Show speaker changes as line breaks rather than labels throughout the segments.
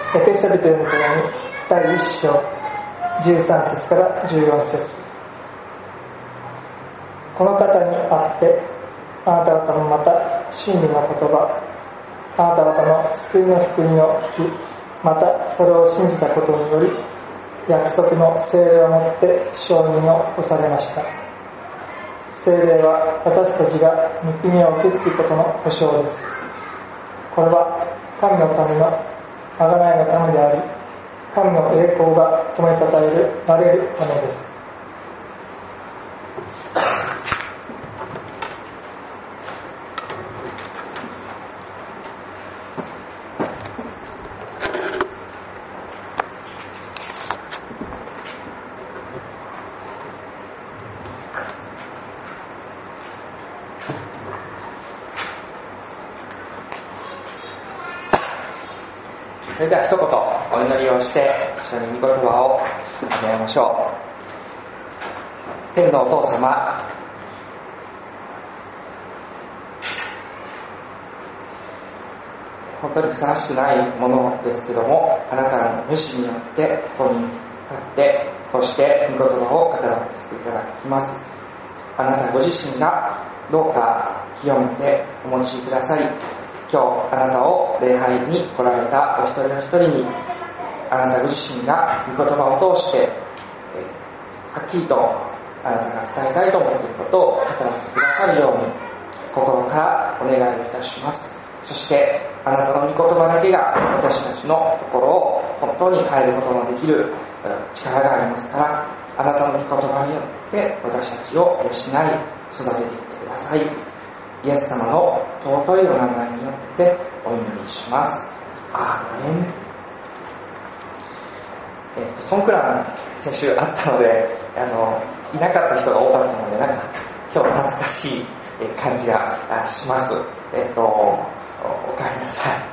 エペソビトへの手紙第1章13節から14節。この方にあってあなた方もまた真理の言葉、あなた方の救いの福音を聞き、またそれを信じたことにより約束の聖霊をもって承認を押されました。聖霊は私たちが御国を受け継ぐことの保証です。これは神のための贖いのためであり、神の栄光が褒めたたえられるためです。
それでは一言お祈りをして一緒に御言葉を始めましょう。天のお父様、本当にふさわしくないものですけども、あなたの召しによってここに立ってこうして御言葉を語らせていただきます。あなたご自身がどうか清めてお持ちくださり、今日あなたを礼拝に来られたお一人お一人に、あなたご自身が御言葉を通してはっきりとあなたが伝えたいと思っていることを語らせてくださるように心からお願いをいたします。そしてあなたの御言葉だけが私たちの心を本当に変えることのできる力がありますから、あなたの御言葉によって私たちを養い育てていってください。イエス様の尊いお名前によってお祈りします。アーメン。ソンクラン先週あったのでいなかった人が多かったので、なんか今日懐かしい感じがします。おかえりなさい。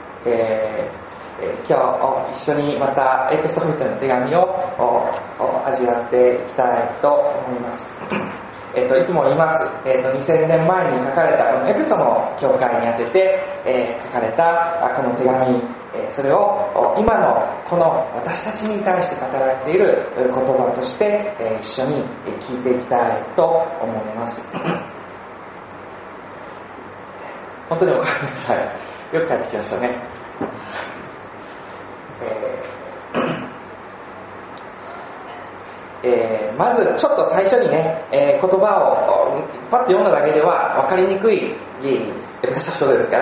今日一緒にまたエペソビトの手紙を味わっていきたいと思います。いつも言います。2000年前に書かれたこのエペソの教会に宛てて、書かれたこの手紙、それを今のこの私たちに対して語られている言葉として、一緒に聞いていきたいと思います。本当におかえりなさい。よく帰ってきましたね。まずちょっと最初にね、言葉をパッと読んだだけでは分かりにくいエペソ書ですから、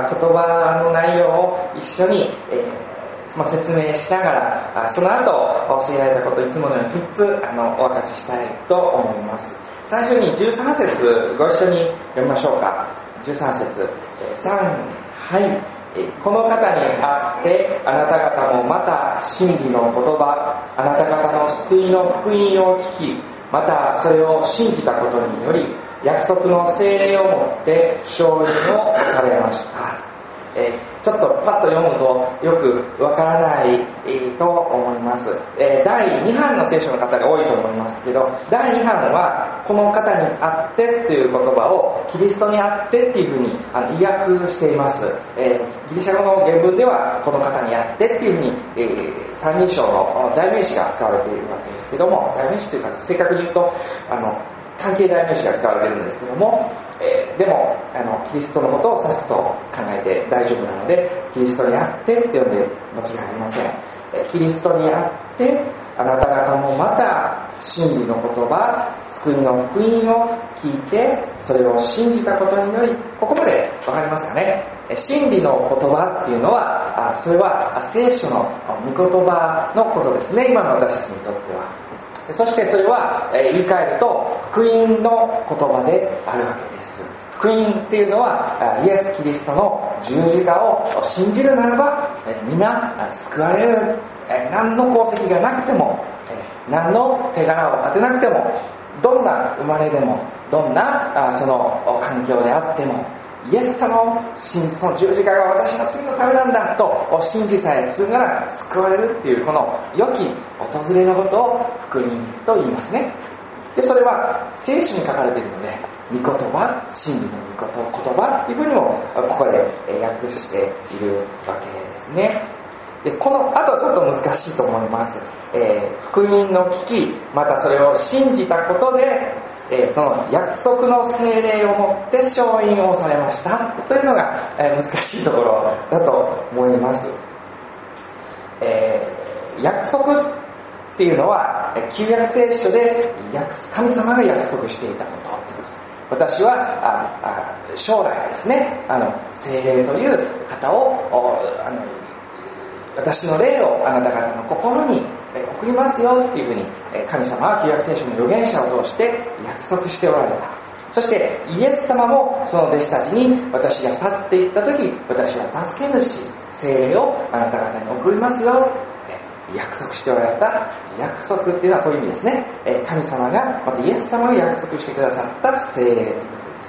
言葉の内容を一緒に、説明しながら、その後教えられたことをいつものように3つお分かちしたいと思います。最初に13節ご一緒に読みましょうか。13節3、はい。この方にあってあなた方もまた真理の言葉、あなた方の救いの福音を聞き、またそれを信じたことにより約束の聖霊をもって承認をされました。ちょっとパッと読むとよくわからないと思います。第2版の聖書の方が多いと思いますけど、第2版はこの方にあってという言葉をキリストにあってっていうふうに意訳しています。ギリシャ語の原文ではこの方にあってっていうふうに、三人称の代名詞が使われているわけですけども、代名詞というか正確に言うと関係代名詞が使われているんですけども、でもキリストのことを指すと考えて大丈夫なので、キリストにあってって呼んで間違いありません。キリストにあってあなた方もまた真理の言葉、救いの福音を聞いてそれを信じたことにより、ここまでわかりますかね。真理の言葉っていうのはそれは聖書の御言葉のことですね、今の私たちにとっては。そしてそれは言い換えると福音の言葉であるわけです。福音っていうのはイエス・キリストの十字架を信じるならば皆救われる。何の功績がなくても何の手柄を立てなくても、どんな生まれでもどんなその環境であっても、イエス様をその十字架が私の罪のためなんだと信じさえするなら救われるっていう、この良き訪れのことを福音と言いますね。でそれは聖書に書かれているので、御言葉、真理の御言葉っていうふうにもここで訳しているわけですね。 で、この後ちょっと難しいと思います。福音の聞き、またそれを信じたことで、その約束の聖霊をもって承認をされましたというのが、難しいところだと思います。約束っていうのは旧約聖書で神様が約束していたことです。私は将来ですね、聖霊という方を私の霊をあなた方の心に送りますよっていうふうに神様は旧約聖書の預言者を通して約束しておられた。そしてイエス様もその弟子たちに、私が去っていった時、私は助け主聖霊をあなた方に送りますよって約束しておられた。約束っていうのはこういう意味ですね。神様が、またイエス様が約束してくださった聖霊ということです。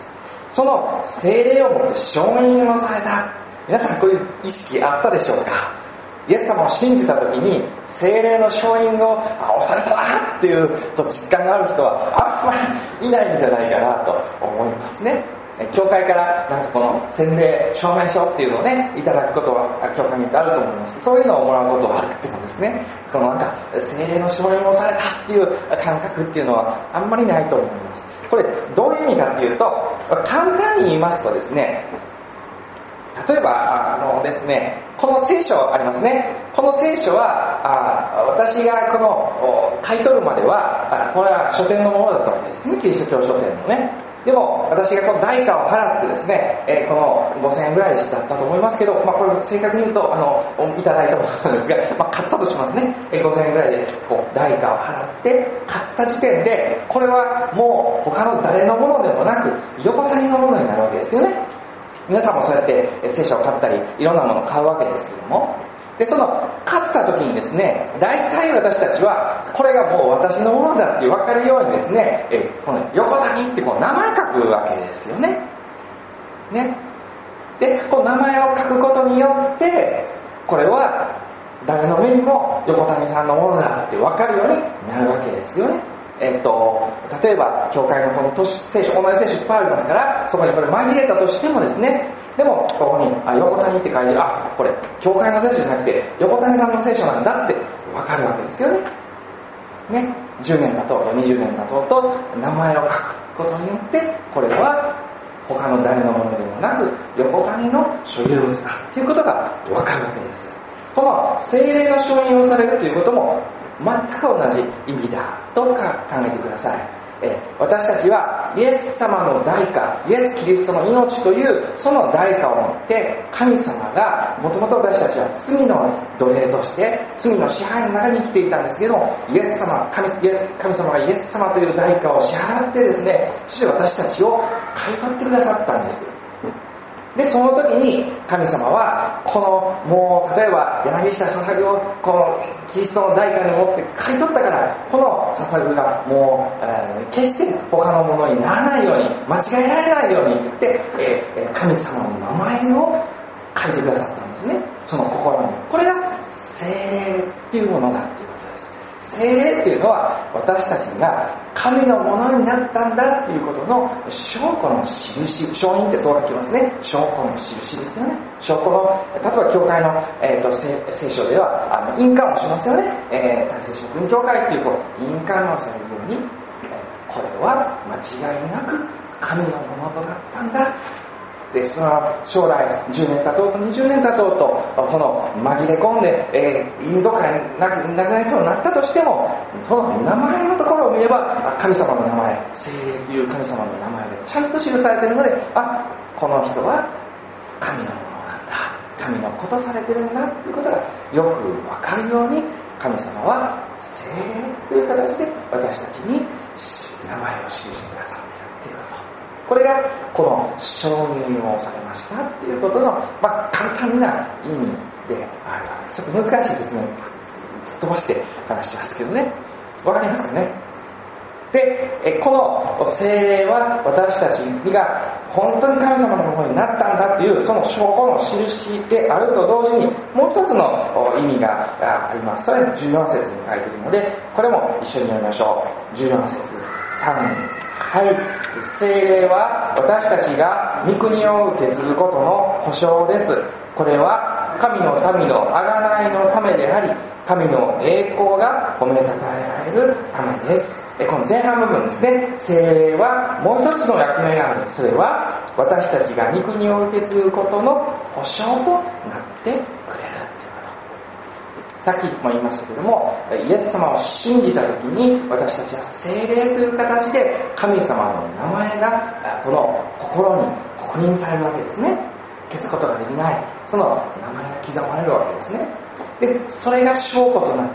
その聖霊をもって承認をされた。皆さんこういう意識あったでしょうか？イエス様を信じたときに聖霊の承認を押されたなっていう実感がある人はあんまりいないんじゃないかなと思いますね。教会からなんかこの洗礼証明書っていうのをねいただくことは教会によってあると思います。そういうのをもらうことはあるってもですね、このなんか聖霊の承認をされたっていう感覚っていうのはあんまりないと思います。これどういう意味かっていうと、簡単に言いますとですね、例えばですね、この聖書ありますね。この聖書は私がこの買い取るまではこれは書店のものだったわけですね。キリスト教書店のね。でも私がこの代価を払ってですね、この5000円ぐらいだったと思いますけど、これ正確に言うといただいたものなんですが、買ったとしますね。5000円ぐらいでこう代価を払って買った時点で、これはもう他の誰のものでもなく横谷のものになるわけですよね。皆さんもそうやって聖書を買ったりいろんなものを買うわけですけども、でその買った時にですね、大体私たちはこれがもう私のものだって分かるようにですね、この横谷ってこう名前書くわけですよね。でこう名前を書くことによってこれは誰の目にも横谷さんのものだって分かるようになるわけですよね。例えば教会のこの聖書、同じ聖書いっぱいありますから、そこにこれ紛れたとしてもですね、でもここに横谷って書いて、これ教会の聖書じゃなくて横谷さんの聖書なんだって分かるわけですよね。10年経とうと20年経とうと名前を書くことによって、これは他の誰のものでもなく横谷の所有物だということが分かるわけです。この聖霊の承認をされるということも全く同じ意味だと考えてください。私たちはイエス様の代価、イエス・キリストの命というその代価をもって神様が、もともと私たちは罪の奴隷として罪の支配の中に生きていたんですけども、イエス様、神様がイエス様という代価を支払ってですね、そして私たちを買い取ってくださったんです。でその時に神様はこのもう例えば柳下捧ぐをこのキリストの代価に持って買い取ったから、この捧ぐがもう、決して他のものにならないように、間違えられないようにって言って、神様の名前を書いてくださったんですね。その心に。これが聖霊っていうものだっていうことです。聖霊っていうのは私たちが神のものになったんだっていうことの証拠の印、証人ってそう書きますね。証拠の印ですよね。証拠の、例えば教会の、聖書では印鑑をしますよね。大聖職員教会っていう印鑑をされるように、これは間違いなく神のものとなったんだ。でその将来10年経とうと20年経とうとこの紛れ込んで、インド界になくなりそうになったとしても、その名前のところを見れば神様の名前、聖霊という神様の名前でちゃんと記されているので、この人は神のものなんだ、神のことされてるんだということがよくわかるように、神様は聖霊という形で私たちに名前を記してくださっているということ、これがこの承認をされましたっていうことの、簡単な意味であるわけです。ちょっと難しい説明すっ飛ばして話しますけどね、わかりますかね。でこの聖霊は私たちが本当に神様のものになったんだっていうその証拠の印であると同時に、もう一つの意味があります。それは14節に書いているので、これも一緒に読みましょう。14節3、聖霊は私たちが御国を受け継ぐことの保証です。これは神の民の贖いのためであり、神の栄光が褒めたたえられるためです。この前半部分ですね、聖霊はもう一つの役目がある。それは私たちが御国を受け継ぐことの保証となってくれるということ。さっきも言いましたけども、イエス様を信じた時に私たちは聖霊という形で神様の名前がこの心に刻印されるわけですね。消すことができない、その名前が刻まれるわけですね。で、それが証拠となって、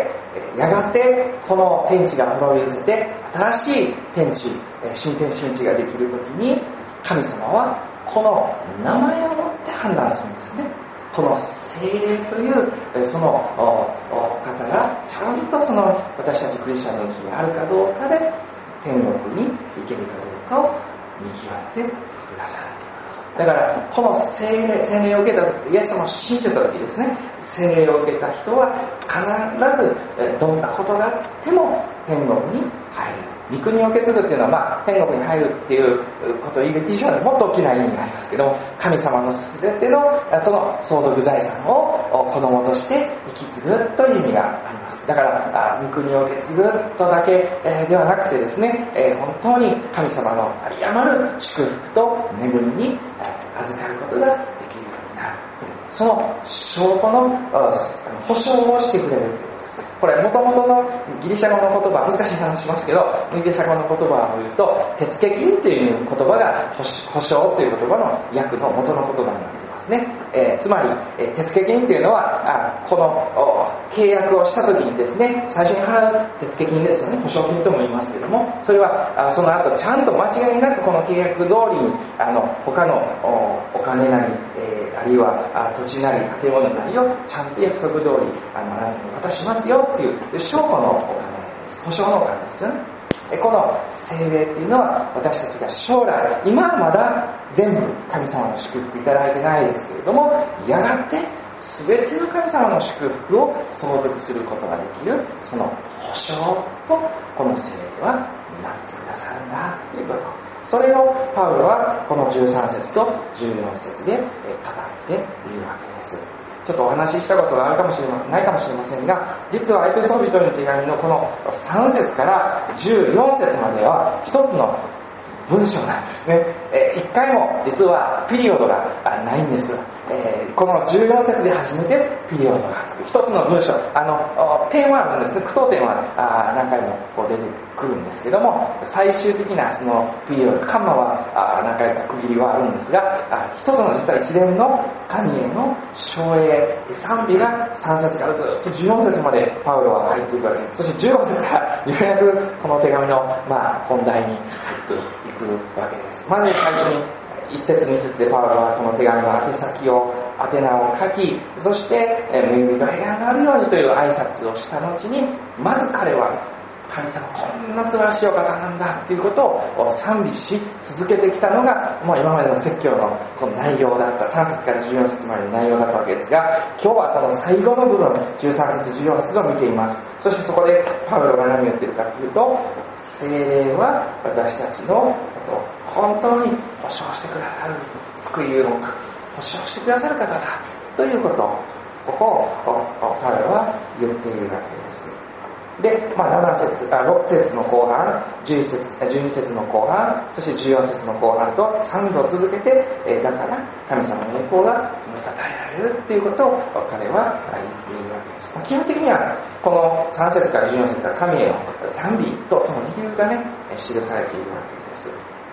やがてこの天地が滅び失せて新しい天地、新天新地ができるときに、神様はこの名前をもって判断するんですね。この聖霊というその方がちゃんとその私たちクリスチャンのうちにあるかどうかで天国に行けるかどうかを見極めてくださる。だからこの聖霊を受けた時、イエス様を信じた時ですね、聖霊を受けた人は必ずどんなことがあっても天国に入る。御国を受け継ぐっていうのは、天国に入るっていうことを言う以上にもっと大きな意味がありますけども、神様の全てのその相続財産を子供として引き継ぐという意味があります。だから御国を受け継ぐとだけではなくてですね、本当に神様の有り余る祝福と恵みに預かることができるようになる。その証拠の保証をしてくれる。これ元々のギリシャ語の言葉、難しい話しますけど、ギリシャ語の言葉を言うと手付金という言葉が保証という言葉の訳の元の言葉になっていますね。つまり手付金というのはこの契約をした時にですね、最初に払う手付金ですよね。保証金とも言いますけども、それはその後ちゃんと間違いなくこの契約通りに他のお金なり、あるいは土地なり建物なりをちゃんと約束通り渡しますよっていう証拠のお金です。保証のお金ですよね。この聖霊っていうのは私たちが将来、今はまだ全部神様の祝福いただいてないですけれども、やがて全ての神様の祝福を相続することができる、その保証とこの聖霊はなってくださるんだということ。それをパウロはこの13節と14節で語っているわけです。ちょっとお話ししたことがあるかもしれないかもしれませんが、実はエペソビトの手紙のこの3節から14節までは一つの文章なんですね。一回も実はピリオドがないんです。この14節で初めてピリオドがつく一つの文章、点はあるんですね。句読点は何回もこう出てくるんですけども、最終的なそのピリオド、カンマは何回か区切りはあるんですが、一つの実は一連の神への称栄、賛美が3節からずっと14節までパウロは入っていくわけです。そして15節からようやくこの手紙の本題に入っていくわけです。まず最初に1節2節でパウロはこの手紙の宛先を宛名を書き、そして恵みがあるようにという挨拶をした後に、まず彼は神様こんな素晴らしいお方なんだということを賛美し続けてきたのがもう今までの説教のこの内容だった。3節から14節までの内容だったわけですが、今日はこの最後の部分13節14節を見ています。そしてそこでパウロが何を言っているかというと、聖霊は私たちのことを本当に保証してくださる、福音を保証してくださる方だということをここをパウロは言っているわけです。で、6節の後半、12節の後半、そして14節の後半と3度続けて、だから神様の栄光が褒めたたえられるということを彼は言っているわけです。基本的にはこの3節から14節は神への賛美とその理由がね、記されているわけです。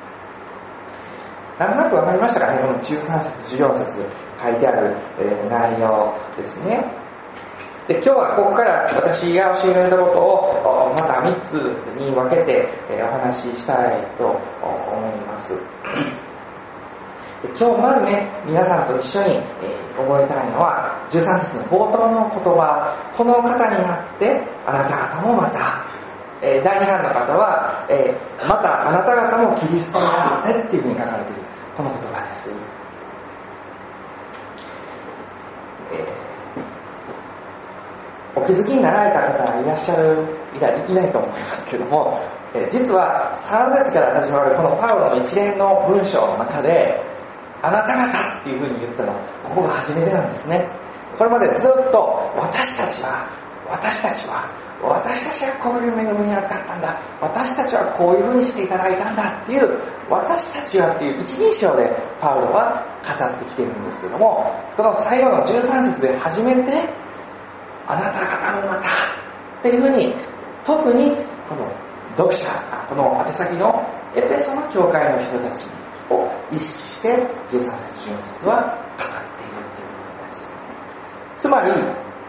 なんとなくわかりましたかね、この13節、14節書いてある、内容ですね。で、今日はここから私が教えられたことをまた3つに分けてお話ししたいと思います。今日まずね、皆さんと一緒に覚えたいのは13節の冒頭の言葉、この方になってあなた方もまた、第2版の方は、またあなた方もキリストになってっていうふうに書かれているこの言葉です。お気づきになられた方がいらっしゃるいないと思いますけども、実は3節から始まるこのパウロの一連の文章の中であなた方っていうふうに言ったのはここが初めてなんですね。これまでずっと私たちはこういう恵みに預かったんだ、私たちはこういうふうにしていただいたんだっていう、私たちはっていう一人称でパウロは語ってきているんですけども、この最後の13節で初めてあなた方もまたっていうふうに、特にこの読者、この宛先のエペソの教会の人たちを意識して13節14節は語っているということです。つまり、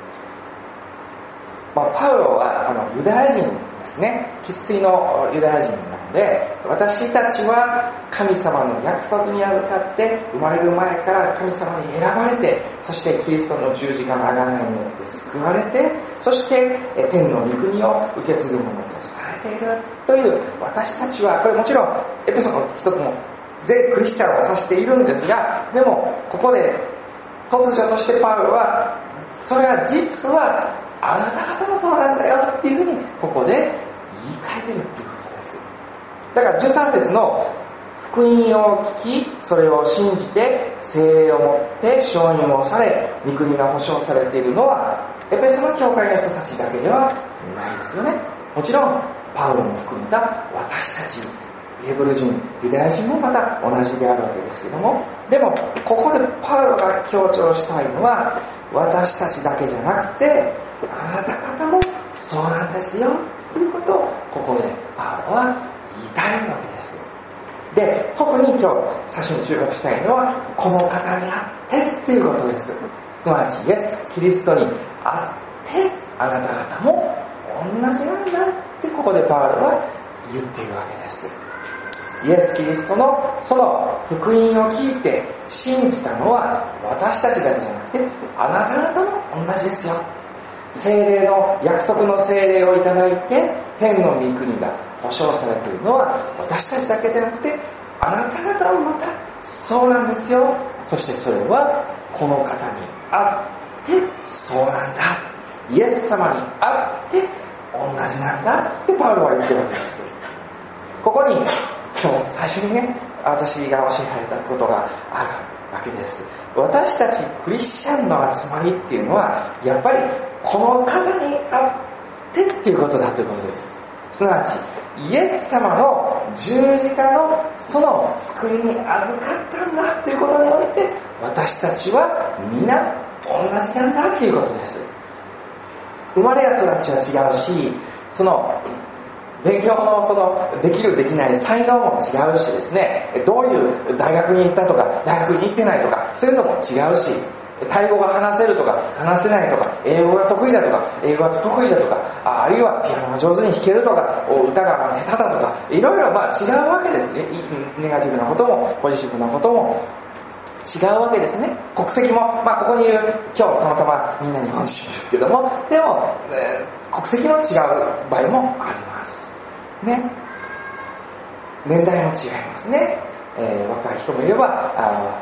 パウロはユダヤ人ですね、生粋のユダヤ人なので、私たちは神様の約束に預かって生まれる前から神様に選ばれて、そしてキリストの十字架の贖いによって救われて、そして天の御国を受け継ぐものとされているという、私たちは、これもちろんエペソの人も全クリスチャンを指しているんですが、でもここで突如としてパウロは、それは実はあなた方もそうなんだよっていうふうにここで言い換えてるっていうことです。だから13節の福音を聞き、それを信じて聖霊をもって承認をされ、御国が保証されているのはエペソの教会の人たちだけではないですよね。もちろんパウロも含めた私たちヘブル人、ユダヤ人もまた同じであるわけですけども、でもここでパウロが強調したいのは、私たちだけじゃなくてあなた方もそうなんですよということをここでパウロは言いたいわけです。で、特に今日最初に注目したいのはこの方にあってっていうことです。すなわちイエス・キリストにあってあなた方も同じなんだってここでパウロは言っているわけです。イエス・キリストのその福音を聞いて信じたのは私たちだけじゃなくてあなた方も同じですよ。聖霊の約束の聖霊をいただいて天の御国が保証されているのは私たちだけでなくてあなた方もまたそうなんですよ。そしてそれはこの方にあってそうなんだ、イエス様にあって同じなんだってパウロは言ってるわけです。ここに今日最初にね、私が教えられたことがあるわけです。私たちクリスチャンの集まりっていうのはやっぱりこの方にあってっていうことだということです。すなわちイエス様の十字架のその救いに預かったんだっていうことにおいて私たちは皆同じなんだっていうことです。生まれや育ちは違うし、その勉強のそのできるできない才能も違うしですね、どういう大学に行ったとか大学に行ってないとかそういうのも違うし、タイ語が話せるとか話せないとか、英語が得意だとか英語が得意だとか、あるいはピアノが上手に弾けるとか歌が下手だとか、いろいろ違うわけですね。ネガティブなこともポジティブなことも違うわけですね。国籍も、ここにいる今日たまたまみんな日本人ですけども、でも、国籍も違う場合もありますね。年代も違いますね。若い人もいれば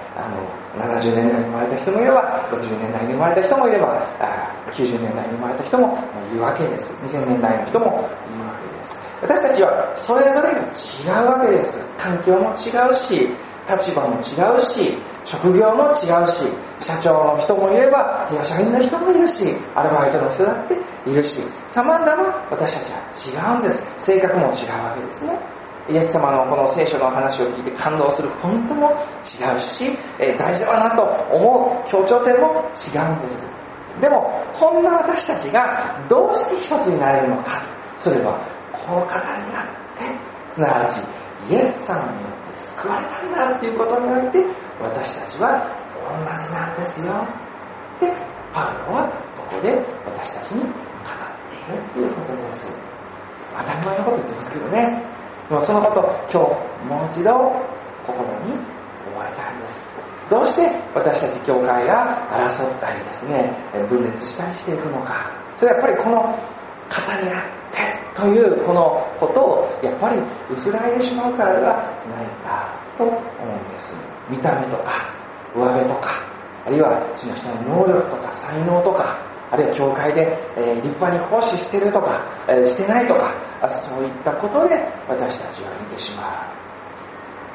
70年代に生まれた人もいれば60年代に生まれた人もいれば90年代に生まれた人もいるわけです。2000年代の人もいるわけです。私たちはそれぞれが違うわけです。環境も違うし、立場も違うし、職業も違うし、社長の人もいれば会社員の人もいるし、アルバイトの人だっているし、様々私たちは違うんです。性格も違うわけですね。イエス様のこの聖書の話を聞いて感動するポイントも違うし、大事だなと思う強調点も違うんです。でもこんな私たちがどうして一つになれるのか、それはこの方にあって、すなわちイエス様によって救われたんだっていうことにおいて私たちは同じなんですよってパウロはここで私たちに語っているっていうことです。当たり前のこと言ってますけどね。でもそのこと今日もう一度心に覚えたいんです。どうして私たち教会が争ったりですね、分裂したりしていくのか。それはやっぱりこの方にあってというこのことをやっぱり薄らいでしまうからではないかと思うんです。見た目とか上辺とか、あるいはその人の能力とか才能とか、あるいは教会で、立派に奉仕してるとか、してないとか、そういったことで私たちは見てしまう。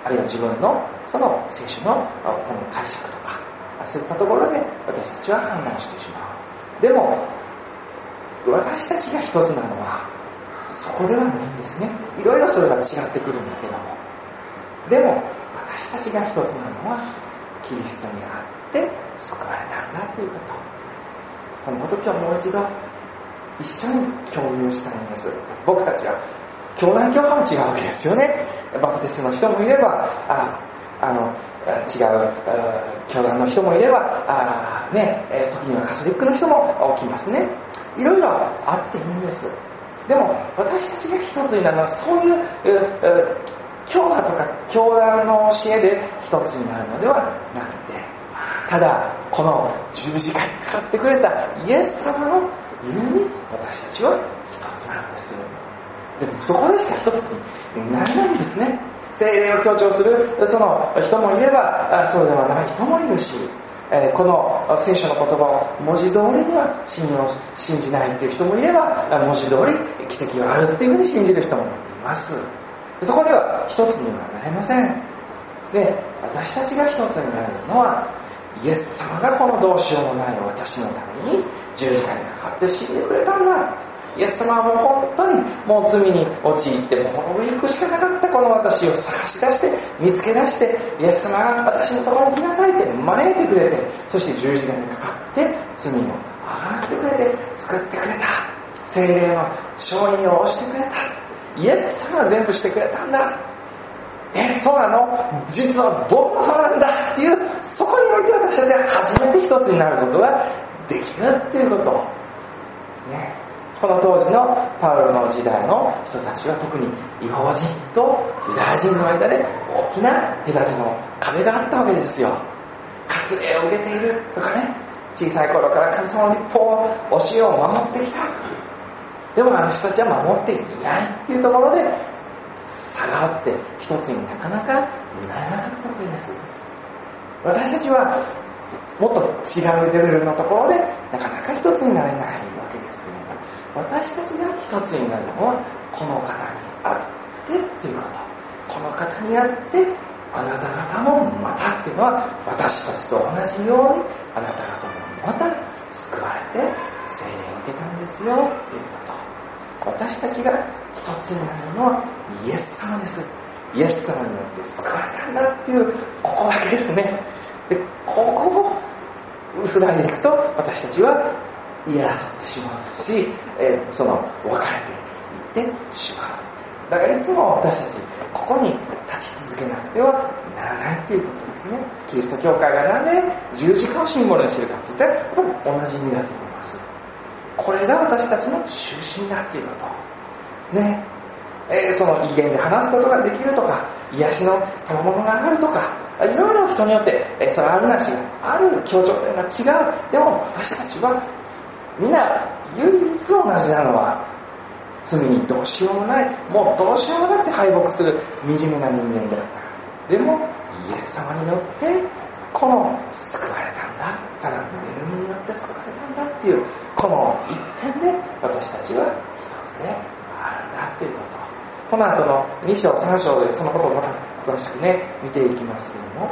あるいは自分のその聖書のこの解釈とか、そういったところで私たちは判断してしまう。でも私たちが一つなのはそこではないんですね。いろいろそれが違ってくるんだけども、でも私たちが一つなのはキリストにあって救われたんだということ。この時はもう一度一緒に共有したいんです。僕たちは教団教派も違うわけですよね。バプテスの人もいれば違う教団の人もいれば時にはカソリックの人も起きますね。いろいろあっていいんです。でも私たちが一つになるのはそういう教派とか教団の教えで一つになるのではなくて、ただこの十字架にかかってくれたイエス様のゆえに私たちは一つなんです。でもそこでしか一つになれないんですね。聖霊を強調するその人もいればそうではない人もいるし、この聖書の言葉を文字通りには信じないっていう人もいれば、文字通り奇跡があるっていうふうに信じる人もいます。そこでは一つにはなれません。で、私たちが一つになるのはイエス様がこのどうしようもない私のために十字架にかかって死んでくれたんだ。イエス様はもう本当にもう罪に陥ってもう行くしかなかったこの私を探し出して見つけ出して、イエス様が私のところに来なさいって招いてくれて、そして十字架にかかって罪をあがってくれて救ってくれた。聖霊の承認をしてくれた。イエス様が全部してくれたんだ。そうなの？実は僕もそうなんだっていう、そこにおいて私たちは初めて一つになることができるっていうことね。この当時のパウロの時代の人たちは特に異邦人とユダヤ人の間で大きな隔ての壁があったわけですよ。割礼を受けているとかね、小さい頃から神様の立法を教えを守ってきた。でもあの人たちは守っていないっていうところで差があって一つになかなかなれなかったわけです。私たちはもっと違うレベルのところでなかなか一つになれないわけですけれども、私たちが一つになるのはこの方にあってっていうこと。この方にあってあなた方もまたっていうのは、私たちと同じようにあなた方もまた救われて聖霊を受けたんですよっていうこと。私たちが一つになるのはイエス様です。イエス様によって救われたんだっていうここだけですね。で、ここを薄らいでいくと私たちは嫌らせてしまうし、その分かれていってしまう。だからいつも私たちここに立ち続けなくてはならないっていうことですね。キリスト教会がなぜ十字架をシンボルにしているかっていったら同じ意味だと思います。これが私たちの中心だっていうことね。その威厳で話すことができるとか、癒しの賜物があるとか、いろいろ人によってそのあるなしがある強調点が違う。でも私たちはみんな唯一同じなのは罪にどうしようもない、もうどうしようもなくて敗北する惨めな人間であった。でもイエス様によってこの救われたんだ、ただの恵みによって救われたんだっていうこの一点で私たちは一つであるんだっていうこと。この後の2章3章でそのことをまた詳しくね見ていきますけれども、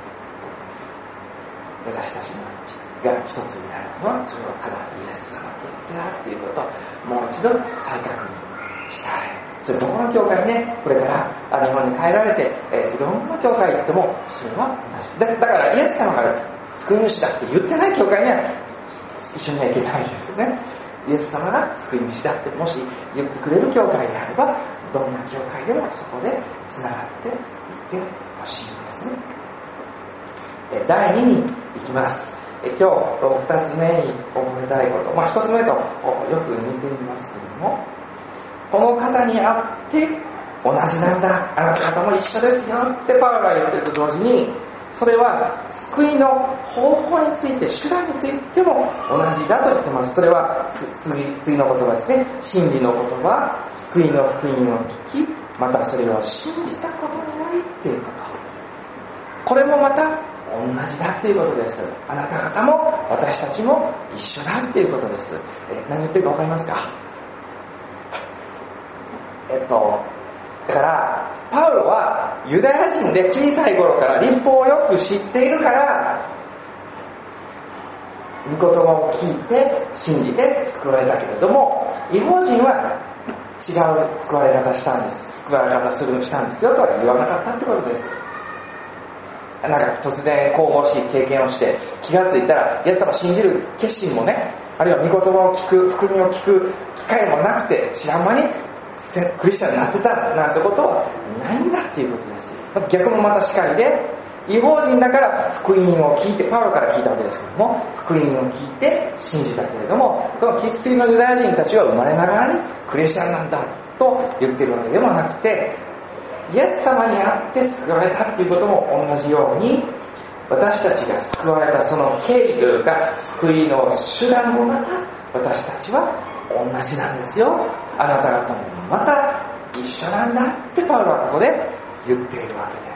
私たちが一つになるのはそれはただイエス様によってだっていうことをもう一度再確認したい。それどこの教会ね、これから日本に帰られて、いろんな教会行ってもそれは同じだからイエス様が救い主だって言ってない教会には一緒にはいけないですよね。イエス様が救い主だってもし言ってくれる教会であれば、どんな教会でもそこでつながっていってほしいんですね。第2に行きます。今日2つ目に覚えたいこと、1つ目とよく似ていますけれども、この方にあって同じなんだ、あなた方も一緒ですよってパウロが言っていると同時に、それは救いの方法について、手段についても同じだと言ってます。それは次の言葉ですね。真理の言葉、救いの福音を聞き、またそれを信じたことによりっていうこと。これもまた同じだっていうことです。あなた方も私たちも一緒だっていうことです。何言ってるか分かりますか？ だからパウロはユダヤ人で小さい頃から律法をよく知っているから、御言葉を聞いて信じて救われたけれども、異邦人は違う救われ方したんです。救われ方したんですよとは言わなかったってことです。なんか突然神々しい経験をして気がついたらイエス様信じる決心もね、あるいは御言葉を聞く、福音を聞く機会もなくて知らん間にクリスチャンになってたなんてことはないんだっていうことです。逆もまたしかりで、異邦人だから福音を聞いて、パウロから聞いたわけですけども、福音を聞いて信じたけれども、この生粋のユダヤ人たちは生まれながらにクリスチャンなんだと言ってるわけではなくて、イエス様にあって救われたっていうことも同じように、私たちが救われたその経緯というか救いの手段もまた私たちは同じなんですよ。あなた方もまた一緒なんだってパウロはここで言っているわけです。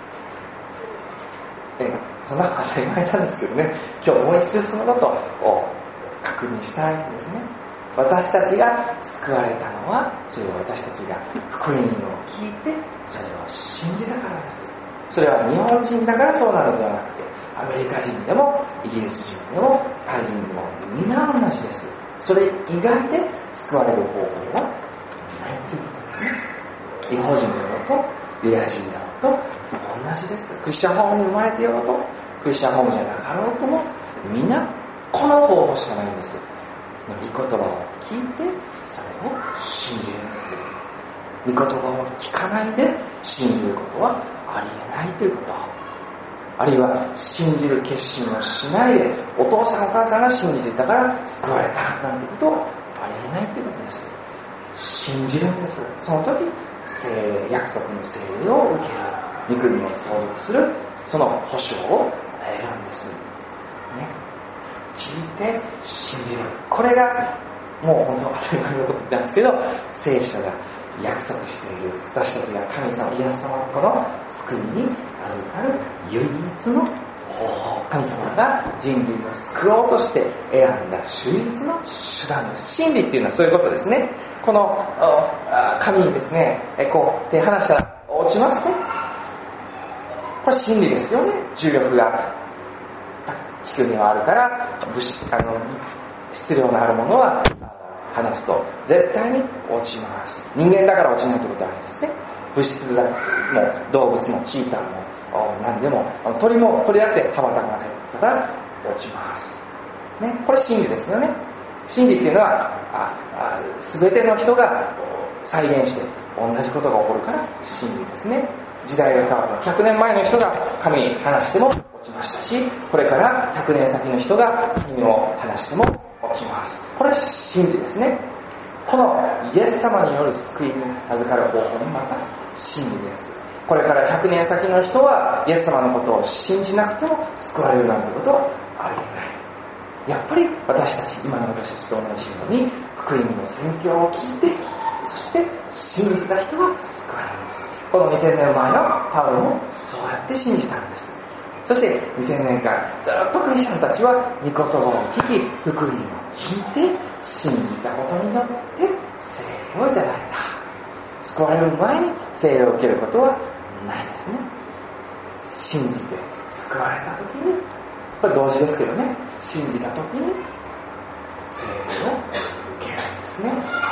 そんな当たり前なんですけどね、今日もう一度そのことを確認したいんですね。私たちが救われたのは、それは私たちが福音を聞いてそれを信じたからです。それは日本人だからそうなのではなくて、アメリカ人でもイギリス人でもタイ人でも皆同じです。それ以外で救われる方法はないということですね。異邦人だろうとユダヤ人だろうと同じです。クリスチャンホームに生まれてよろうとクリスチャンホームじゃなかろうとも皆この方法しかないんです。御言葉を聞いてそれを信じるんです。御言葉を聞かないで信じることはありえないということ、あるいは信じる決心をしないでお父さんお母さんが信じてたから救われたなんてことはありえないということです。信じるんです。その時約束の聖霊を受ける、御国を相続する、その保証を得るんですね。聞いて信じる、これがもう本当当たり前のことなんですけど、聖書が約束している、私たちが神様イエス様のこの救いに預かる唯一の方法、神様が人類を救おうとして選んだ唯一の手段です。真理っていうのはそういうことですね。この紙にですね、こう手離したら落ちますね。これ真理ですよね。重力が地球にはあるから質量のあるものは離すと絶対に落ちます。人間だから落ちないということはないですね。物質だも動物もチーターも何でも鳥も鳥だって羽ばたかなかったら落ちますね。これ真理ですよね。真理っていうのは全ての人が再現して同じことが起こるから真理ですね。時代が変わる。100年前の人が紙に離しても落ちましたし、これから100年先の人が紙を離しても落ちます。これ真理ですね。このイエス様による救いに預かる方法もまた真理です。これから100年先の人はイエス様のことを信じなくても救われるなんてことはありえない。やっぱり私たち、今の私たちと同じように福音の宣教を聞いて、そして信じた人は救われるんです。この2000年前のパウロもそうやって信じたんです。そして2000年間ずっとクリスチャンたちは御言葉を聞き、福音を聞いて信じたことによって聖霊をいただいた。救われる前に聖霊を受けることはないですね。信じて救われた時に、これ同時ですけどね、信じた時に聖霊を受けるんですね。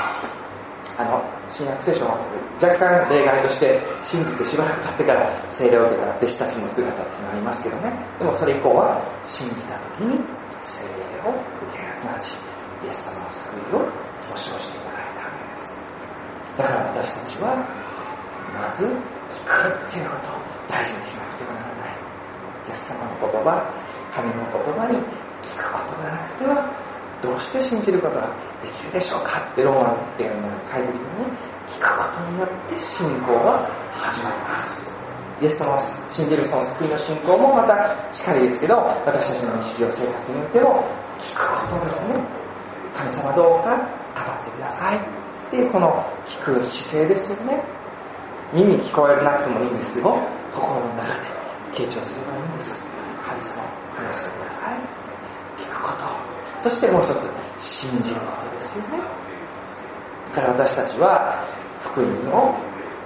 新約聖書の若干例外として信じてしばらく経ってから聖霊を受けた弟子たちの姿ってなりますけどね、でもそれ以降は信じた時に聖霊を受ける、すなわちイエス様の救いを保証していただいたわけです。だから私たちはまず聞くっていうことを大事にしなくてはならない。イエス様の言葉、神の言葉に聞くことがなくてはどうして信じることができるでしょうかってローマっていうのが書いてるように、聞くことによって信仰は始まります。イエス様を信じるその救いの信仰もまたしかりですけど、私たちの日常生活においても聞くことですね。神様どうか語ってくださいっていうこの聞く姿勢ですよね。耳に聞こえなくてもいいんですけど、心の中で傾聴すればいいんです。神様話してください。聞くこと、そしてもう一つ信じることですよね。だから私たちは福音を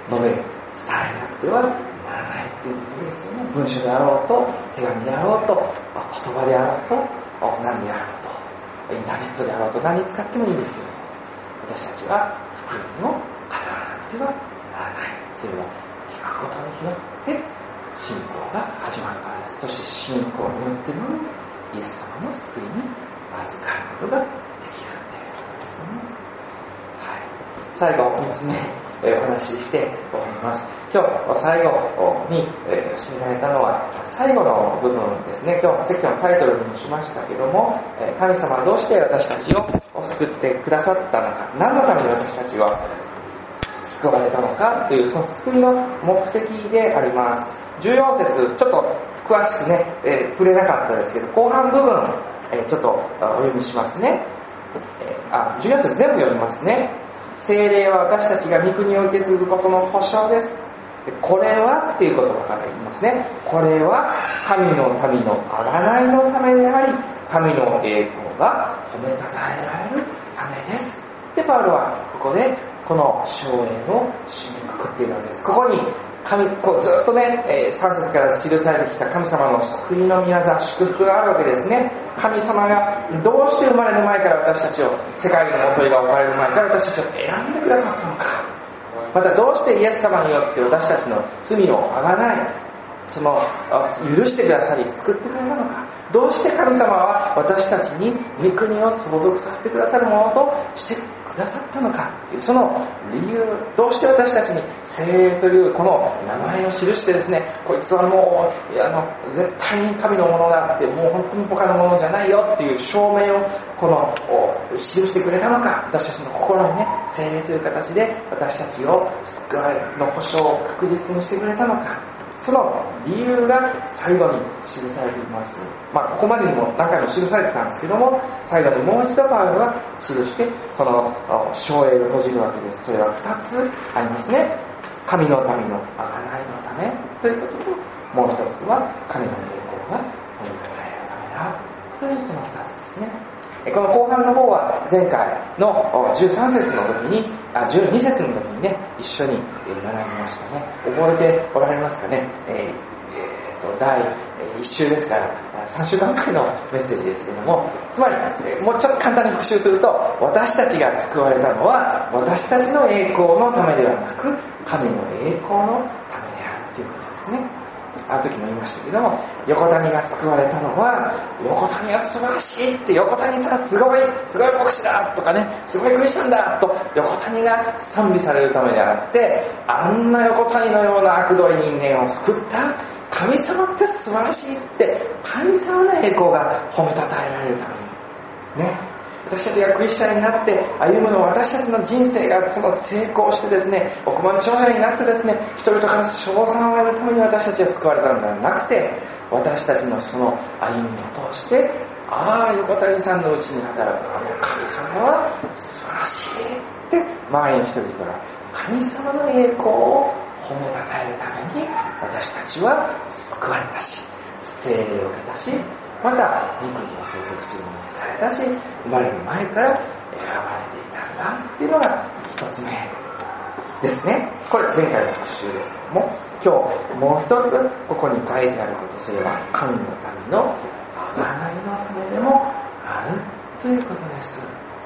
述べ、伝えなくてはならないということですよね。文書であろうと、手紙であろうと、言葉であろうと、何であろうと、インターネットであろうと、何に使ってもいいですよ。私たちは福音を語らなくてはならない。それは聞くことによって信仰が始まるからです。そして信仰によってのイエス様の救いに預かることができるということですよね。はい。最後3つ目、お話しして終わります。今日最後に教えられたのは最後の部分ですね。今日説教のタイトルにもしましたけども、神様はどうして私たちを救ってくださったのか、何のために私たちは救われたのかというその救いの目的であります。14節ちょっと詳しくね、触れなかったですけど、後半部分、ちょっとお読みしますね。14節全部読みますね。聖霊は私たちが御国を受け継ぐことの保証です。これはっていう言葉から言いますね。これは神の民の贖いのためであり、神の栄光が褒めたたえられるためです。で、パウロはここでこの証言を締めくくっているわけです。ここにずっとね、3節から記されてきた神様の救いの御業、祝福があるわけですね。神様がどうして生まれる前から私たちを、世界の元にが置かれる前から私たちを選んでくださったのか。またどうしてイエス様によって私たちの罪をあがない、許してくださり救ってくれたのか。どうして神様は私たちに御国を相続させてくださるものとしてくださったのかというその理由、どうして私たちに聖霊というこの名前を記してですね、こいつはもう絶対に神のものだって、もう本当に他のものじゃないよっていう証明を記してくれたのか。私たちの心にね、聖霊という形で私たちを救われるの保証を確実にしてくれたのか。その理由が最後に記されています。ここまでにも何回も記されてたんですけども、最後にもう一度パウロが記してこの証栄を閉じるわけです。それは2つありますね。神の民の贖いのためということと、もう一つは神の栄光が褒めたたえるためだというこの2つですね。この後半の方は前回の13節の時に、12節の時にね、一緒に学びましたね。覚えておられますかね。第1週ですから3週間前のメッセージですけども、つまりもうちょっと簡単に復習すると、私たちが救われたのは私たちの栄光のためではなく、神の栄光のためであるということですね。あの時も言いましたけども、横谷が救われたのは、横谷は素晴らしいって、横谷さんすごい牧師だとかね、すごいクリスチャンだと横谷が賛美されるためではなくて、あんな横谷のような悪どい人間を救った神様って素晴らしいって、神様の栄光が褒めたたえられるためにね、私たちがクリスチャンになって歩むのは、私たちの人生がその成功してですね、億万長者になってですね、人々から称賛を得るために私たちは救われたのではなくて、私たちのその歩みを通して、横谷さんのうちに働く神様は素晴らしいって周りの人々から神様の栄光を褒めたたえるために、私たちは救われたし、聖霊を受けたし、また御国を相続するものにされたし、生まれる前から選ばれていたんだっていうのが一つ目ですね。これ前回の復習ですけども、今日もう一つここに書いてあること、それは神の民の贖いのためでもあるということです。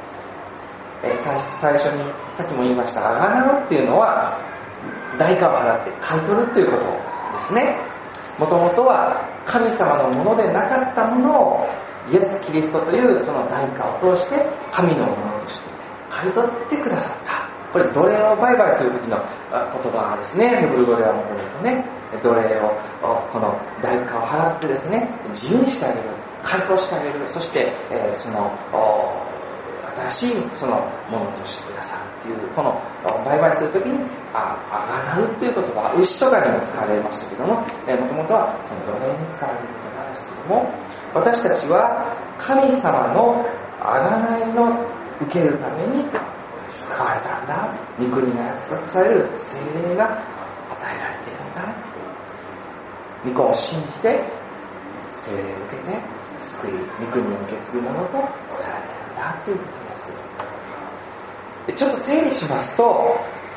最初にさっきも言いました、贖うっていうのは代価を払って買い取るということですね。もともとは神様のものでなかったものをイエス・キリストというその代価を通して神のものとして買い取ってくださった。これ奴隷を売買する時の言葉ですね。ヘブル語ではもともとね、奴隷をこの代価を払ってですね、自由にしてあげる、解放してあげる、そしてその新しいそのものとしてくださるっていう、この売買するときに贖うという言葉、牛とかにも使われましたけども、もともとはその奴隷に使われる言葉ですけども、私たちは神様の贖いの受けるために救われたんだ。御国が約束される聖霊が与えられているんだ。御子を信じて聖霊を受けて救い、御国を受け継ぐものとされているんだということです。ちょっと整理しますと、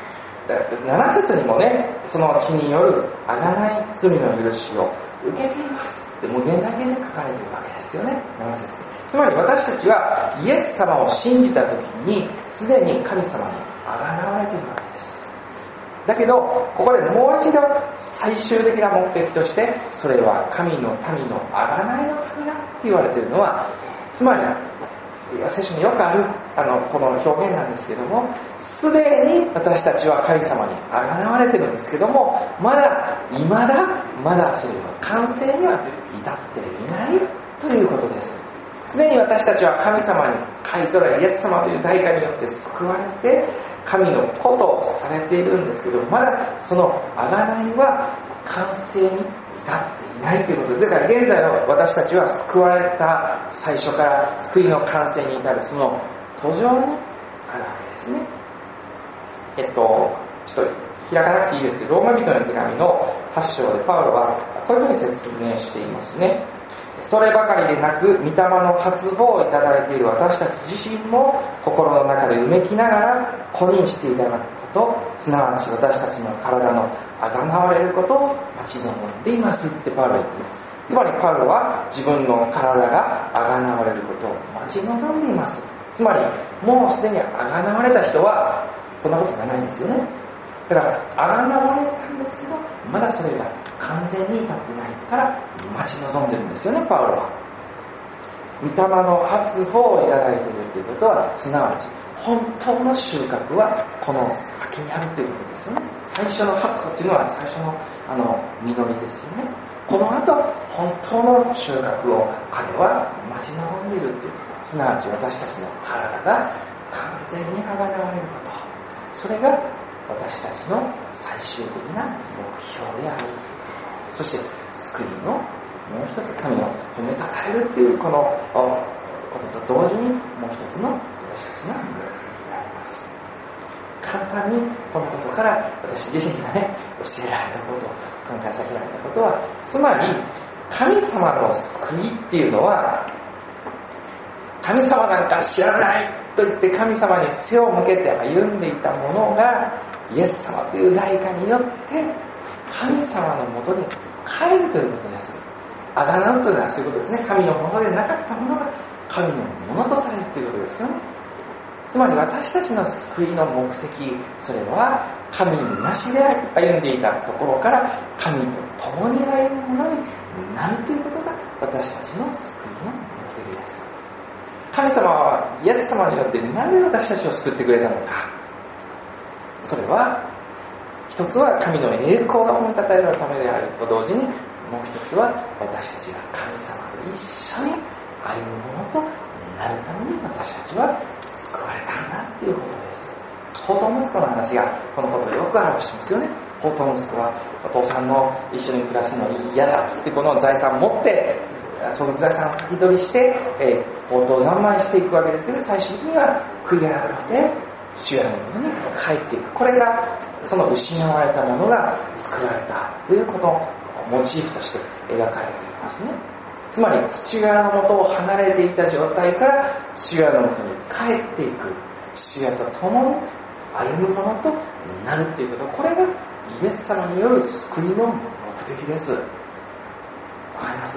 7節にもね、その血による贖い罪の許しを受けていますってもう現在形で書かれているわけですよね。7節。つまり私たちはイエス様を信じた時にすでに神様に贖われているわけです。だけどここでもう一度最終的な目的として、それは神の民の贖いのためだって言われているのは、つまり聖書によくあるこの表現なんですけども、すでに私たちは神様に贖われてるんですけども、まだそれは完成には至っていないということです。すでに私たちは神様に買い取られ、イエス様という代価によって救われて神の子とされているんですけど、まだその贖いは完成に至っていないということです。だから現在の私たちは救われた最初から救いの完成に至るその途上にあるわけですね。ちょっと開かなくていいですけど、ローマ人の手紙の8章でパウロはこういうふうに説明していますね。そればかりでなく、御霊の発語をいただいている私たち自身も心の中でうめきながら子にしていただくこと、すなわち私たちの体の贖われることを待ち望んでいますってパウロは言っています。つまりパウロは自分の体が贖われることを待ち望んでいます。つまりもうすでに贖われた人はこんなことがないんですよね。だから贖われたんですが、まだそれが完全に至っていないから待ち望んでるんですよね、パウロは。御霊の発歩をいただいているということは、すなわち本当の収穫はこの先にあるということですよね。最初の発歩っていうのは最初の実りですよね。この後本当の収穫を彼は待ち望んでいるということ、すなわち私たちの体が完全に贖われること、それが私たちの最終的な目標である。そして救いのもう一つ、神を褒めたたえるというこのことと同時にもう一つの私たちの目的であります。簡単にこのことから私自身がね、教えられたこと、考えさせられたことは、つまり神様の救いっていうのは、神様なんか知らないと言って神様に背を向けて歩んでいたものが、イエス様という代価によって神様のもとに帰るということです。贖うというのはそういうことですね。神のものでなかったものが神のものとされるということですよね。つまり私たちの救いの目的、それは神なしで歩んでいたところから神と共に歩むものになるということが私たちの救いの目的です。神様はイエス様によってなぜ私たちを救ってくれたのか。それは一つは神の栄光が褒めたたえられるためであると同時に、もう一つは私たちが神様と一緒に歩むものとなるために私たちは救われたんだっていうことです。放蕩息子の話がこのことをよく表しますよね。放蕩息子はお父さんの一緒に暮らすの嫌だっつってこの財産を持ってその財産を先取りして、放蕩三昧していくわけですけど、最終的には悔い改めて父親のもとに帰っていく。これがその失われたものが救われたということをモチーフとして描かれていますね。つまり父親のもとを離れていた状態から父親のもとに帰っていく、父親と共に歩むものとなるということ、これがイエス様による救いの目的です。わかります？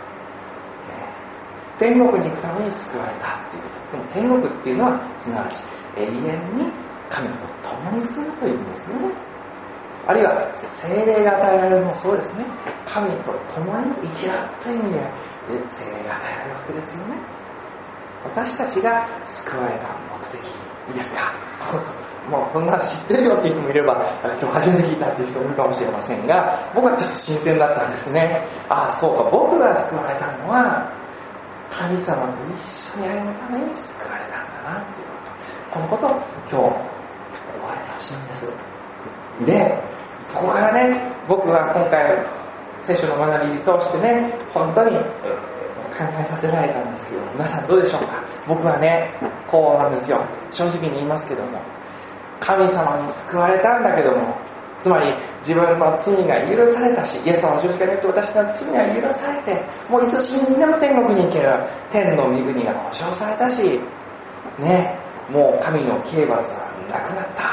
天国に行くために救われたっていうこと。でも天国っていうのはすなわち永遠に神と共に住むという意味ですね。あるいは聖霊が与えられるのもそうですね。神と共に生きるという意味で聖霊が与えられるわけですよね。私たちが救われた目的、いいですか？もうこんな知ってるよっていう人もいれば、今日初めて聞いたっていう人もいるかもしれませんが、僕はちょっと新鮮だったんですね。ああ、そうか、僕が救われたのは神様と一緒に歩むために救われたんだなっていうこと、このことを今日覚えてほしいんです。で、そこからね、僕は今回聖書の学びに通してね、本当に考えさせられたんですけど、皆さんどうでしょうか？僕はね、こうなんですよ。正直に言いますけども、神様に救われたんだけども、つまり自分の罪が許されたし、イエス様の十字架によって私の罪が許されて、もういつ死んでも天国に行ける天の御国が保証されたし、ね、もう神の刑罰はなくなった。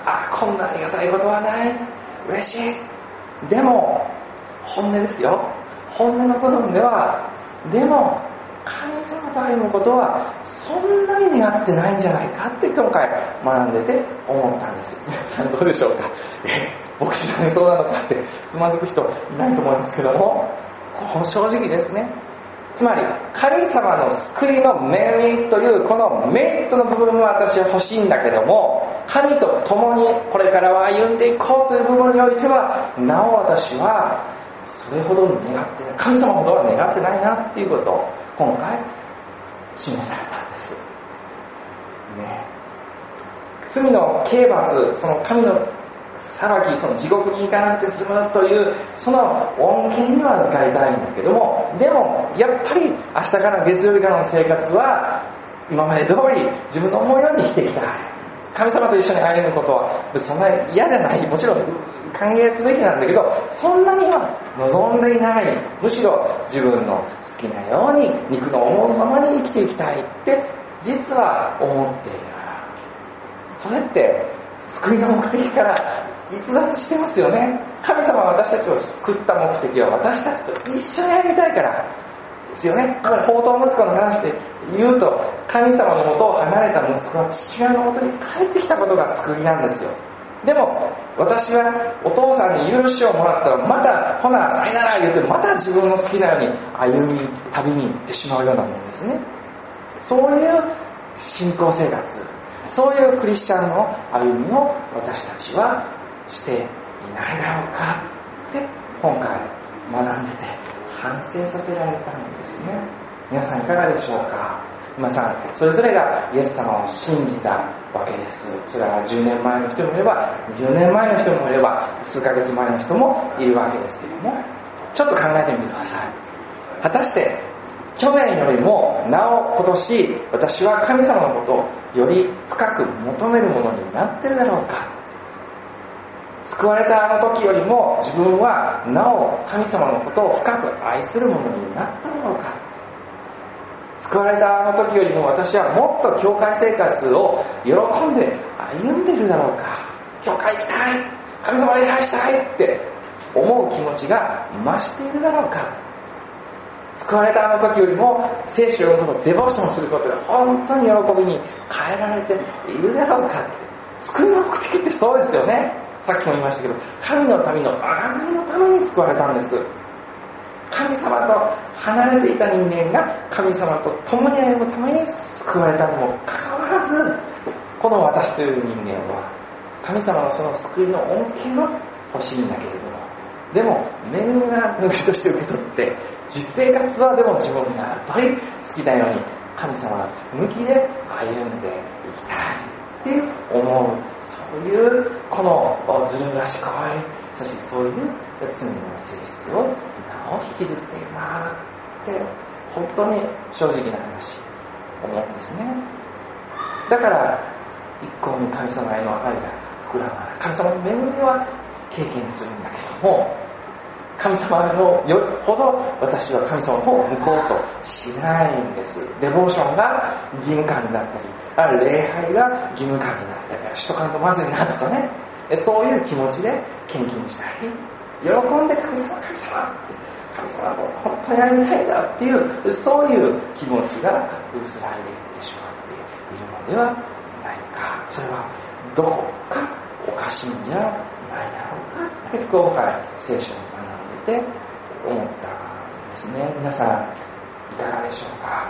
こんなありがたいことはない、嬉しい。でも本音ですよ。本音の部分では、でも神様と歩むことはそんなに願ってないんじゃないかって今回学んでて思ったんです。皆さんどうでしょうか。牧師なんでそうなのかってつまずく人いないと思いますけども、正直ですね。つまり神様の救いのメリットというこのメリットの部分は私は欲しいんだけども、神と共にこれからは歩んでいこうという部分においてはなお私はそれほど願ってない、神様ほどは願ってないなっていうことを今回示されたんですね。罪の刑罰、その神の裁き、その地獄に行かなくて済むというその恩恵には預かりたいんだけども、でもやっぱり明日から月曜日からの生活は今まで通り自分の思うように生きていきたい。神様と一緒に歩むことはそんなに嫌じゃない、もちろん歓迎すべきなんだけど、そんなには望んでいない。むしろ自分の好きなように肉の思うままに生きていきたいって実は思っている。それって救いの目的から逸脱してますよね。神様は私たちを救った目的は私たちと一緒に歩みたいからですよね。放蕩息子の話で言うと、神様の元を離れた息子は父親の元に帰ってきたことが救いなんですよ。でも私はお父さんに許しをもらったらまたほなさいなら言ってまた自分の好きなように歩み旅に行ってしまうようなもんですね。そういう信仰生活、そういうクリスチャンの歩みを私たちはしていないだろうかって今回学んでて反省させられたんですね。皆さんいかがでしょうか。皆さんそれぞれがイエス様を信じたわけです。それは10年前の人もいれば20年前の人もいれば数ヶ月前の人もいるわけですけども、ちょっと考えてみてください。果たして去年よりもなお今年私は神様のことをより深く求めるものになっているだろうか。救われたあの時よりも自分はなお神様のことを深く愛するものになっただろうか。救われたあの時よりも私はもっと教会生活を喜んで歩んでいるだろうか。教会行きたい、神様礼拝したいって思う気持ちが増しているだろうか。救われたあの時よりも聖書を読むこと、デボーションすることが本当に喜びに変えられているだろうかって。救いの目的ってそうですよね。さっきも言いましたけど、神の民の贖いのために救われたんです。神様と離れていた人間が神様と共に歩むために救われたにもかかわらず、この私という人間は神様のその救いの恩恵は欲しいんだけれども、でも恵みが抜きとして受け取って実生活はでも自分がやっぱり好きなように神様抜きで歩んでいきたいって思う、そういうこのずる賢い、そしてそういう罪の性質をなお引きずっているなって本当に正直な話思うんですね。だから一向に神様への愛が膨らまない。神様の恵みは経験するんだけども、神様のほど私は神様の方を向こうとしないんです。デボーションが義務感になったり、礼拝が義務感になったり、使徒感とまずいなとかね、そういう気持ちで献金したり、喜んで神様神様って神様も本当に歩みたいんだっていうそういう気持ちが薄らいでいってしまっているのではないか。それはどこかおかしいんじゃないだろうかって今回聖書を学んでて思ったんですね。皆さんいかがでしょうか。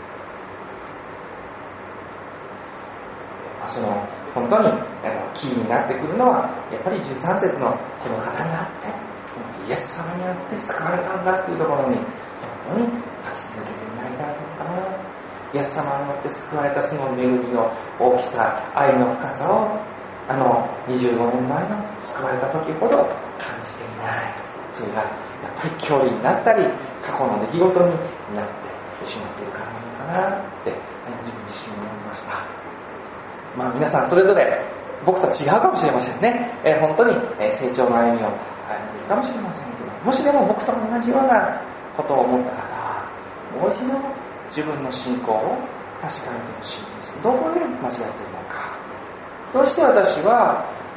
その本当にキーになってくるのはやっぱり13節のこの方にあってイエス様にあって救われたんだっていうところに本当に立ち続けていないだろうかな。イエス様によって救われたその恵みの大きさ、愛の深さを25年前の救われた時ほど感じていない。それがやっぱり距離になったり過去の出来事になってしまっているからなのかなって自分自身に思いました。皆さんそれぞれ僕と違うかもしれませんね。本当に成長の歩みを歩んでいるかもしれませんけど、もしでも僕と同じようなことを思った方はもう一度自分の信仰を確かめてほしいんです。どこで間違っているのか。どうして私は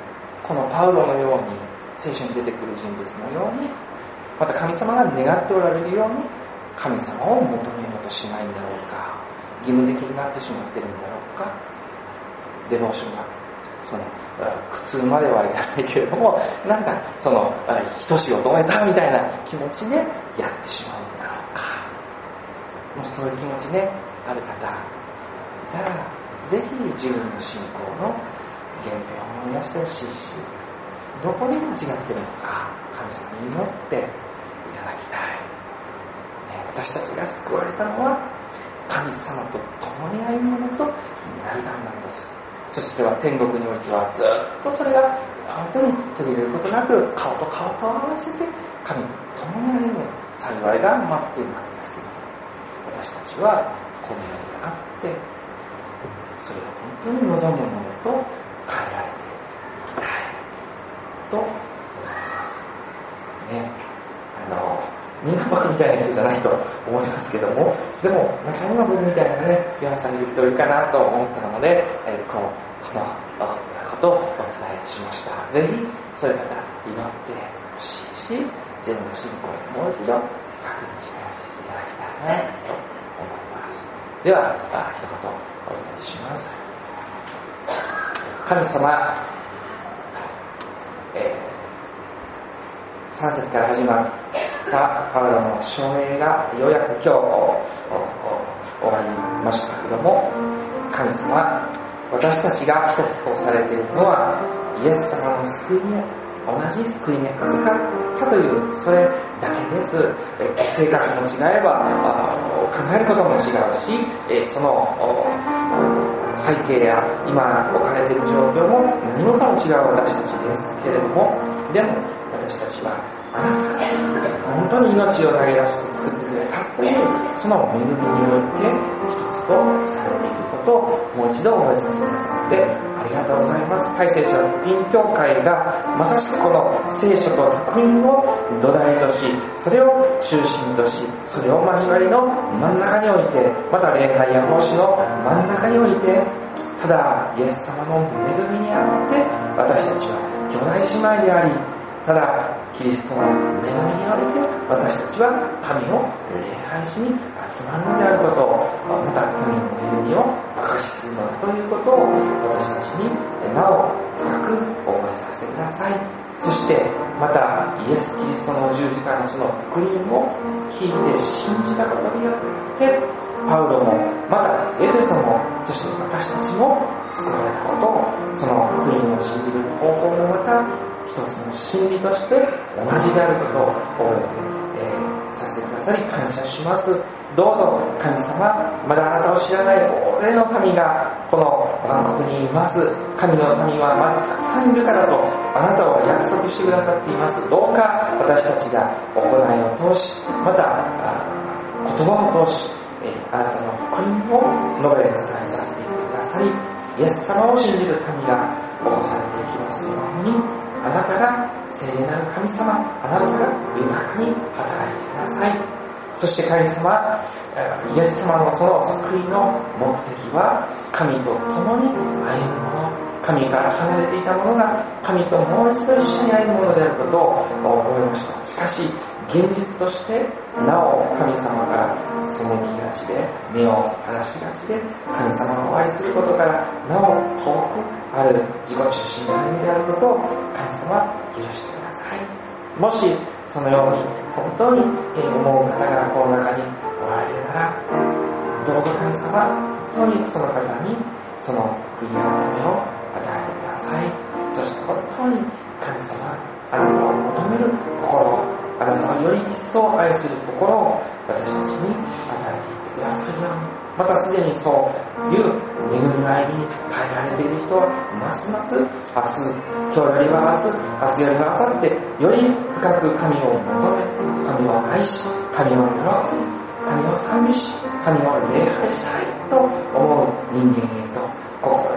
このパウロのように、聖書に出てくる人物のように、また神様が願っておられるように神様を求めようとしないんだろうか、義務的になってしまっているんだろうか。デボーションが苦痛まではいかないけれども、なんか一仕事終えたみたいな気持ちでやってしまうんだろうか。もしそういう気持ちねある方いたら、ぜひ自分の信仰の原点を思い出してほしいし、どこで間違っているのか神様に祈っていただきたい、私たちが救われたのは神様と共に歩むものとなるためなんです。そしては天国においてはずっとそれが本当に途切れることなく、顔と顔と合わせて神と共に歩む幸いが待っているわけです。私たちはこの世にあって、それを本当に望むものと変えられていきたいと思いますね。みんな僕みたいな人じゃないと思いますけども、でも中には僕みたいなね、岩橋さんいる人いるかなと思ったので、このことをお伝えしました。ぜひそういう方祈ってほしいし、自分の信仰をもう一度確認していただきたいなと思います。では一言お願いします。神様、3節から始まったパウロの証明がようやく今日終わりましたけども、神様、私たちが一つとされているのはイエス様の救いに同じ救いに預かったというそれだけです。性格も違えば考えることも違うし、その背景や今置かれている状況も何もかも違う私たちですけれども、でも私たちはあなたが本当に命を投げ出して救ってくれたというその恵みによって一つとされていることをもう一度覚えさせてくださってありがとうございます。大聖書福音教会がまさしくこの聖書と福音を土台とし、それを中心とし、それを交わりの真ん中において、また礼拝や奉仕の真ん中において、ただイエス様の恵みにあって私たちは兄弟姉妹であり、ただキリストの恵みによって私たちは神を礼拝しに集まるのであることを、また神の恵みを証しするのだということを私たちになお深く覚えさせてください。そしてまたイエス・キリストの十字架のその福音を聞いて信じたことによってパウロもまたエペソもそして私たちも救われたことを、その福音を信じる方法もまた一つの真理として同じであることを覚えて、させてくださり感謝します。どうぞ神様、まだあなたを知らない大勢の民がこの万国にいます。神の民はまだたくさんいるからとあなたは約束してくださっています。どうか私たちが行いを通し、また言葉を通し、あなたの福音を述べ伝えさせていってくださり、イエス様を信じる民が起こされていきますように、あなたが聖霊なる神様、あなたが豊かに働いてください。そして神様、イエス様のその救いの目的は神と共に歩むもの、神から離れていたものが神ともう一度一緒に歩むものであることを覚えました。しかし現実としてなお神様から背きがちで目を離しがちで、神様を愛することからなお遠くある自己中心の歩みであることを神様許してください。もしそのように本当に思う方がこの中におられるなら、どうぞ神様、本当にその方にその悔い改めを与えてください。そして本当に神様、あなたを求める心、あなたをより一層愛する心を私たちに与えていってくださるように、またすでにそういう恵みの歩みに変えられている人はますます明日、今日よりは明日よりは明後日、より深く神を求め、神を愛し、神を喜び、神を賛美し、神を礼拝したいと思う人間へと心